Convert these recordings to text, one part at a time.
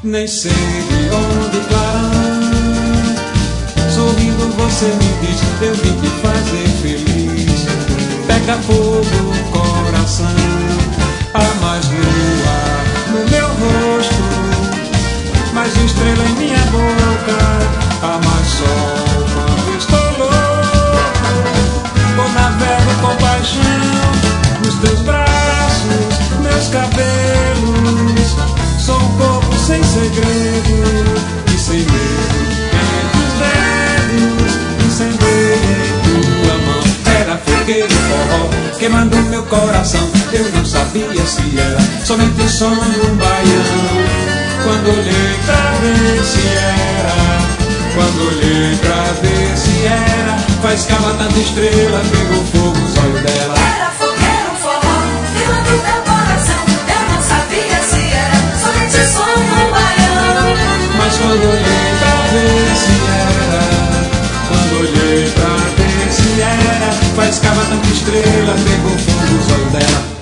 Nem sei de onde clarão, sorrindo você me diz, eu vim te fazer feliz. Pega fogo o coração, há mais lua no meu rosto, mais estrela em minha boca, há mais sol quando estou louco. Eu navego com paixão nos teus braços, meus cabelos. Sou um corpo sem segredo e sem medo, entre os dedos, incendeio em tua mão. Era fogueiro forró, queimando meu coração. Eu não sabia se era somente o som de um baião. Quando olhei pra ver se era, quando olhei pra ver se era, faiscava tanta estrela, pegou fogo os olhos dela. Era fogueiro forró, queimando meu coração. Eu não sabia se era somente o som de um baião. Mas quando olhei pra ver se era, quando olhei pra ver se era, faiscava tanta estrela, pegou fogo os olhos dela.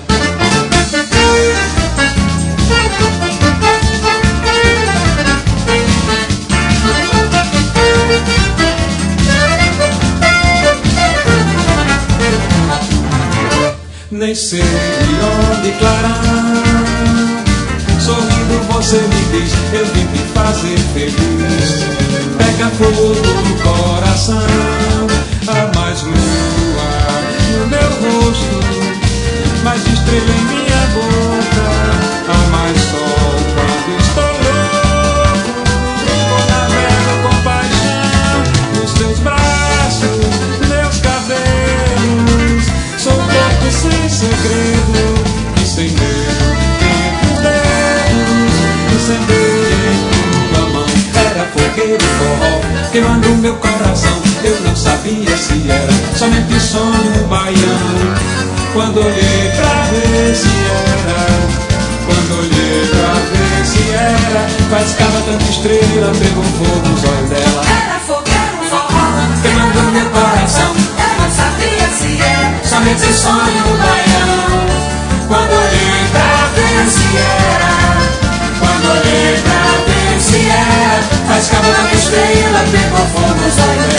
Nem sei de onde clarão, sorrindo você me diz, eu vim te fazer feliz. Pega fogo no coração, há mais lua no meu rosto, mais estrela em minha boca, há mais sol quando estou louco. Eu navego com paixão nos teus braços, meus cabelos. Sou um corpo sem segredo e sem medo, entre os dedos, incendeio em tua mão. Era fogueiro forró, queimando meu coração. Eu não sabia se era somente sonho, um baião. Quando olhei pra ver se era, quando olhei pra ver se era, faiscava tanta estrela, pegou fogo os olhos dela. Era fogueiro forró, Queimando meu coração. eu não sabia se era Somente sonho no baião. Quando olhei pra ver se era, quando olhei pra ver se era, faiscava tanta estrela, pegou fogo os olhos.